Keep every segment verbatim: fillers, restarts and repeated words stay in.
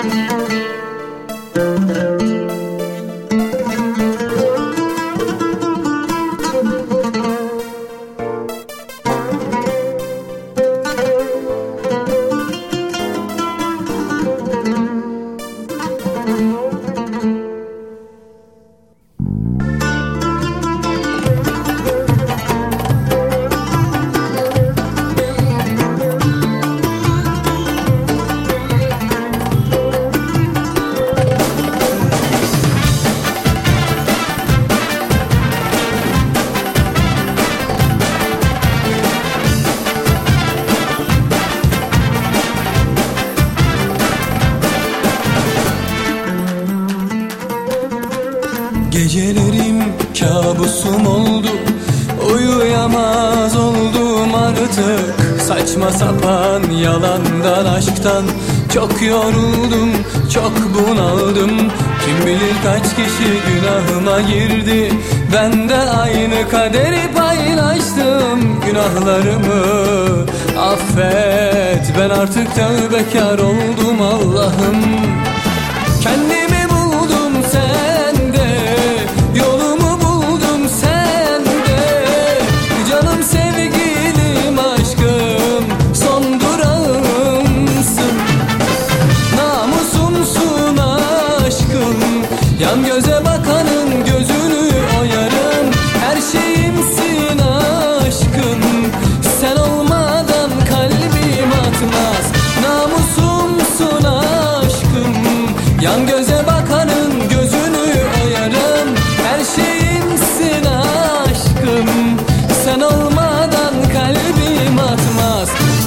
Gecelerim kabusum oldu, uyuyamaz oldum artık. Saçma sapan yalandan, aşktan çok yoruldum, çok bunaldım. Kim bilir kaç kişi günahıma girdi, ben de aynı kaderi paylaştım. Günahlarımı affet, ben artık tövbekar oldum Allah'ım. Kendimi buldum sende, yolumu buldum sende. Canım sevgilim aşkım, son durağımsın. Namusumsun aşkım, yan göze bakanın gözünü oyarım. Her şeyimsin aşkım, sen olmadan kalbim atmaz. Namusumsun aşkım, yan göze bakanın gözünü oyarım. Her şeyimsin aşkım, sen olmadan kalbim atmaz.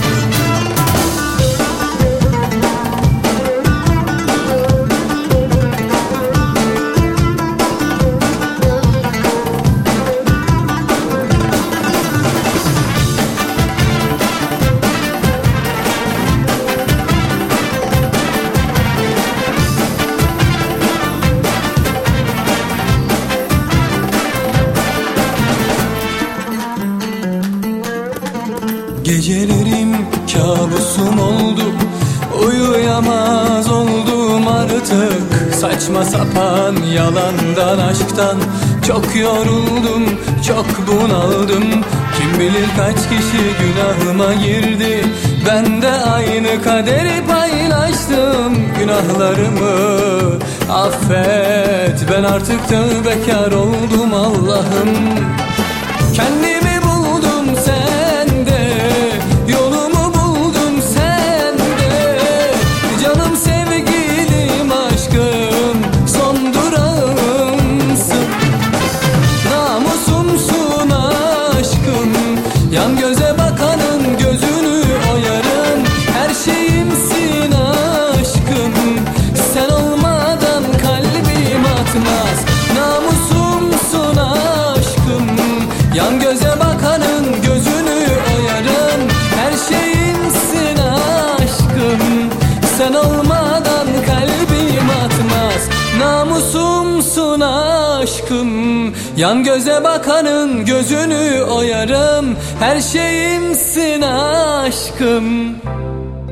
Gecelerim kabusum oldu, uyuyamaz oldum artık. Saçma sapan yalandan, aşktan çok yoruldum, çok bunaldım. Kim bilir kaç kişi günahıma girdi, ben de aynı kaderi paylaştım. Günahlarımı affet, ben artık tövbekar oldum Allah'ım. Kendimi buldum sende, yolumu buldum sende. Canım sevgilim aşkım, son durağımsın. Namusumsun aşkım, yan göze bakanın gözünü oyarım. Her şeyimsin aşkım, sen olmadan kalbim atmaz. Namusumsun aşkım, yan göze bakanın gözünü oyarım. Her şeyimsin aşkım, sen olmadan kalbim atmaz. Namusumsun aşkım, yan göze bakanın gözünü oyarım. Her şeyimsin aşkım.